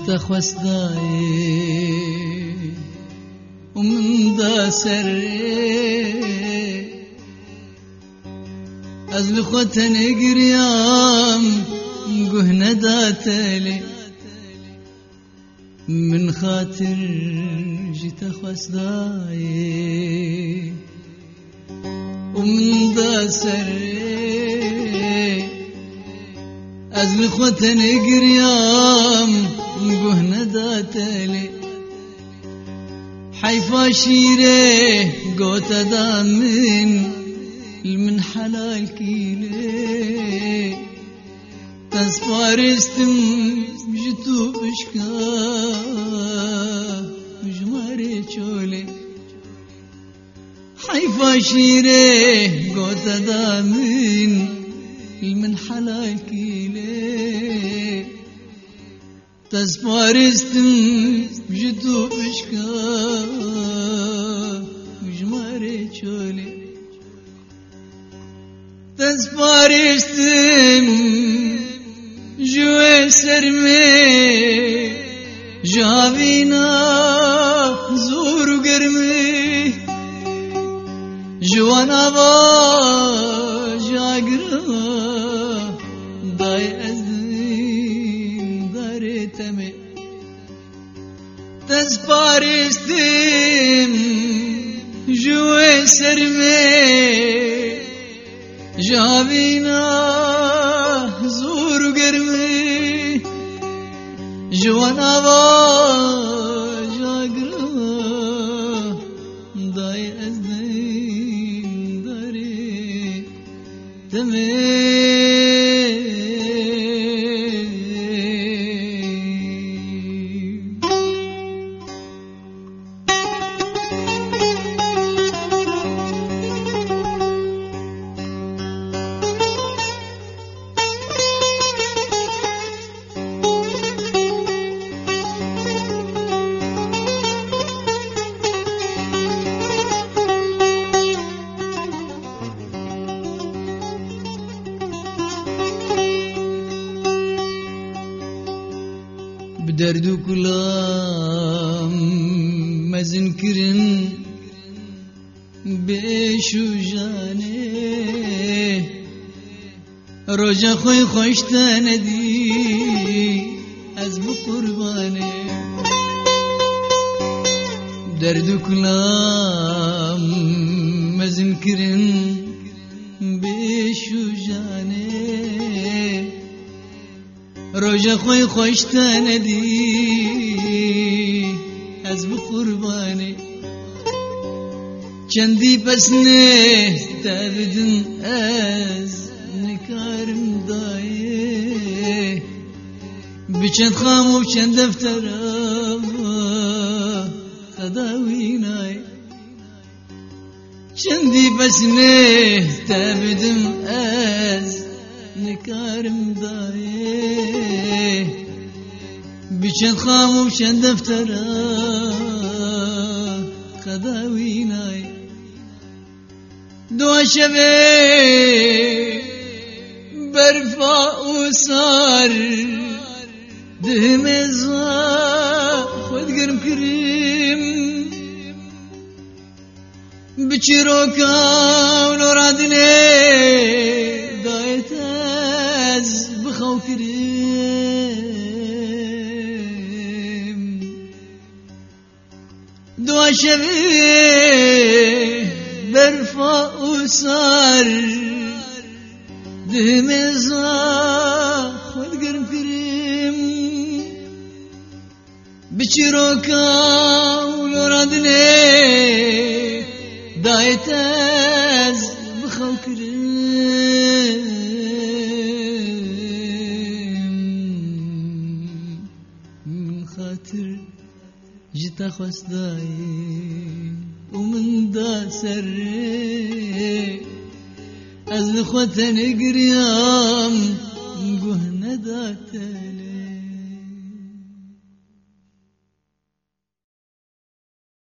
جتا خواستای ومن دا سری از لخوت نگريام گهنه داتلي من خاطر جتا خواستای ومن دا سری از لخوت نگريام گهنه داتلي حيفا شيره قوت دامن من حلال كيلي تسفارستم جتو بشكا مجماري چولي حيفا شيره قوت دامن من حلال كيلي تسفارستم جتو بشكا مجماري چولي تسپارستم جوه سرمه جاوینا زور و گرمه جوانا با جاگرا دای ازدین داره تمه تسپارستم جوه سرمه جاوینا زور و گرمی جوانا با جاگرا دای از دین داری تمه بدردو كلام مزن كرن بيشو جاني رجا خوي خوشتان دي از بقرباني بدردو كلام مزن كرن بيشو جاني روجا خوي خوشتان دي از بقرباني چندی پس نه تابدن از نکارم دایه بچند خام و چند دفترم خداوینای چندی پس نه تابدن از نکارم دایه بچند خام و چند دفترم خداوینای دو شبه برفا و سار دهم ازا خود گرم کریم بچیروکا و نورادنه دایت از بخو کریم دو شبه برفا و سار دهم ازا خود گرم کریم بچیروکا و نورادنه دایت از بخو کریم من خاطر جتا خواستایی ومن دا سري از لخوت نگريام گهنه داتلي